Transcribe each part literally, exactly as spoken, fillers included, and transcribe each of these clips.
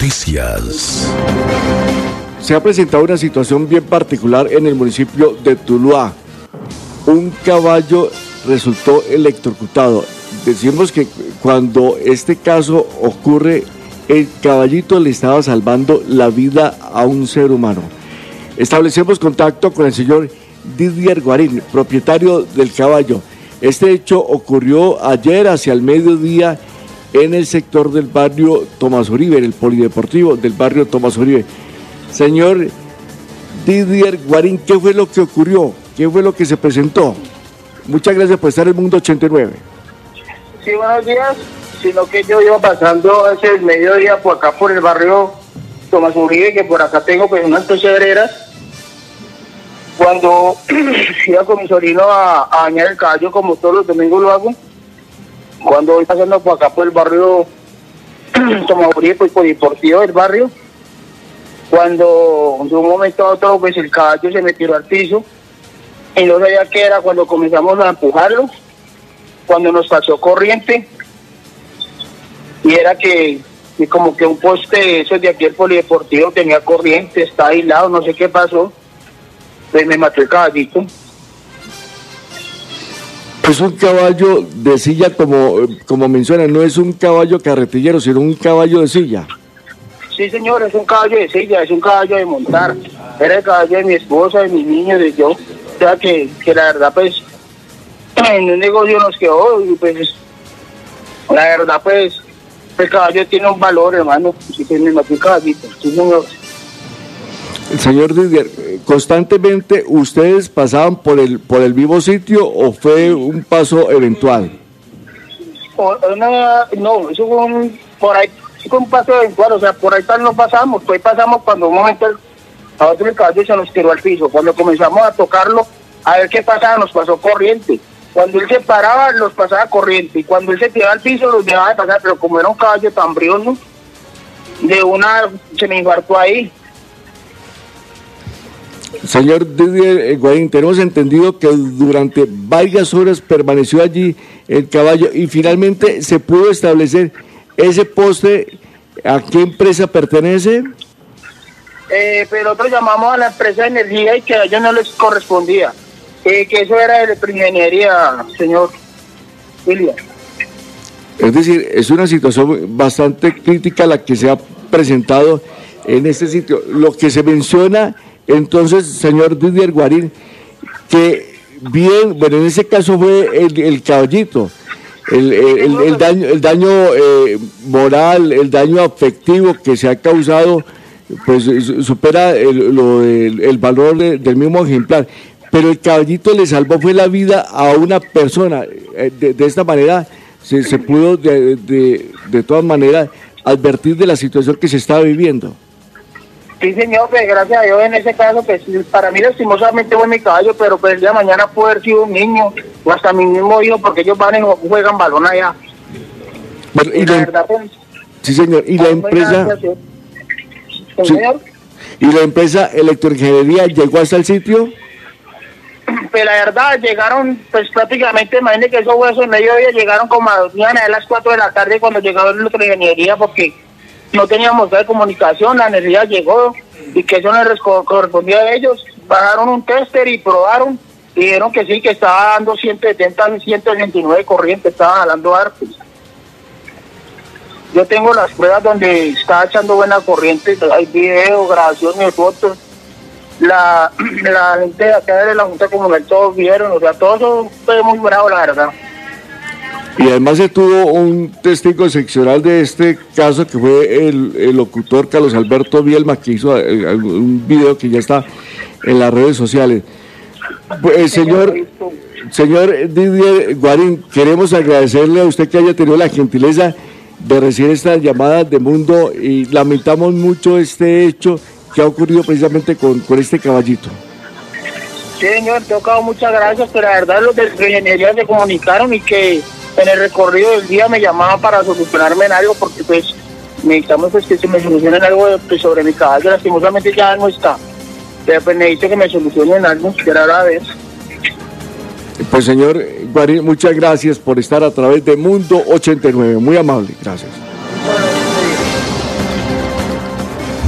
Noticias. Se ha presentado una situación bien particular en el municipio de Tuluá. Un caballo resultó electrocutado. Decimos que cuando este caso ocurre, el caballito le estaba salvando la vida a un ser humano. Establecemos contacto con el señor Didier Guarín, propietario del caballo. Este hecho ocurrió ayer hacia el mediodía en el sector del barrio Tomás Uribe, en el polideportivo del barrio Tomás Uribe. Señor Didier Guarín, ¿qué fue lo que ocurrió? ¿Qué fue lo que se presentó? Muchas gracias por estar en Mundo ochenta y nueve. Sí, buenos días. Sino que yo iba pasando hace el mediodía por acá, por el barrio Tomás Uribe, que por acá tengo pues unas pesebreras. Cuando iba con mi sobrino a, a bañar el caballo, como todos los domingos lo hago, cuando voy pasando por acá por el barrio Tomás Uribe, pues por el deportivo del barrio, cuando de un momento a otro pues el caballo se me tiró al piso y no sabía qué era. Cuando comenzamos a empujarlo, cuando nos pasó corriente, y era que, que como que un poste esos de aquí el polideportivo tenía corriente, está aislado, no sé qué pasó, pues me mató el caballito. Es un caballo de silla, como, como menciona, no es un caballo carretillero, sino un caballo de silla. Sí, señor, es un caballo de silla, es un caballo de montar. Era el caballo de mi esposa, de mis niños, de yo. O sea que, que la verdad, pues, en un negocio nos quedó y pues, la verdad, pues, el caballo tiene un valor, hermano. Así que me mató un caballito. Sí, señor. Señor Didier, ¿constantemente ustedes pasaban por el por el vivo sitio o fue un paso eventual? O, una, no, eso fue un, por ahí, fue un paso eventual, o sea, por ahí tal no pasamos, pues pasamos cuando un momento el, a otro el caballo se nos tiró al piso. Cuando comenzamos a tocarlo, a ver qué pasaba, nos pasó corriente. Cuando él se paraba, los pasaba corriente, y cuando él se tiraba al piso, los dejaba de pasar, pero como era un caballo tan brioso, de una, se me infartó ahí. Señor Didier Guarín, tenemos entendido que durante varias horas permaneció allí el caballo y finalmente se pudo establecer ese poste. ¿A qué empresa pertenece? Eh, pero nosotros llamamos a la empresa de energía y que a ellos no les correspondía, eh, que eso era de electroingeniería, señor William. Es decir, es una situación bastante crítica la que se ha presentado en este sitio. Lo que se menciona entonces, señor Didier Guarín, que bien, bueno, en ese caso fue el, el caballito, el, el, el, el daño, el daño eh, moral, el daño afectivo que se ha causado, pues supera el, lo, el, el valor de, del mismo ejemplar. Pero el caballito le salvó fue la vida a una persona. De, de esta manera se, se pudo de, de, de todas maneras advertir de la situación que se estaba viviendo. Sí, señor, pues gracias a Dios en ese caso, pues para mí lastimosamente fue mi caballo, pero pues el día de mañana puede haber sido un niño o hasta mi mismo hijo, porque ellos van y juegan balón allá. Bueno, y y la la, verdad, pues, sí, señor, y la empresa, gracias, sí, señor. y la empresa Electroingeniería llegó hasta el sitio. Pues la verdad, llegaron, pues prácticamente, imagínense que eso fue eso, en mediodía llegaron como a, a las cuatro de la tarde cuando llegaron la ingeniería, porque no teníamos de comunicación, la energía llegó y que eso no les correspondía a ellos. Bajaron un tester y probaron y dijeron que sí, que estaba dando ciento setenta, ciento veintinueve corriente, estaba jalando arcos. Yo tengo las pruebas donde estaba echando buena corriente, hay videos, grabaciones, fotos. La, la gente de acá de la Junta Comunal todos vieron, o sea, todo eso fue muy bravo, la verdad. Y además se tuvo un testigo excepcional de este caso que fue el, el locutor Carlos Alberto Bielma, que hizo un video que ya está en las redes sociales. Pues, señor, señor Didier Guarín, queremos agradecerle a usted que haya tenido la gentileza de recibir estas llamadas de Mundo y lamentamos mucho este hecho que ha ocurrido precisamente con, con este caballito. Sí, señor, tocado, muchas gracias, pero la verdad los de ingeniería se comunicaron y que en el recorrido del día me llamaban para solucionarme en algo, porque pues necesitamos pues que se me solucionen algo pues, sobre mi caballo. Lastimosamente ya no está, pero pues necesito que me solucionen algo, que era la vez. Pues señor Guarín, muchas gracias por estar a través de Mundo ochenta y nueve, muy amable, gracias.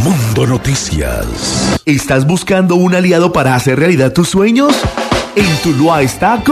Mundo Noticias. ¿Estás buscando un aliado para hacer realidad tus sueños? En Tuluá está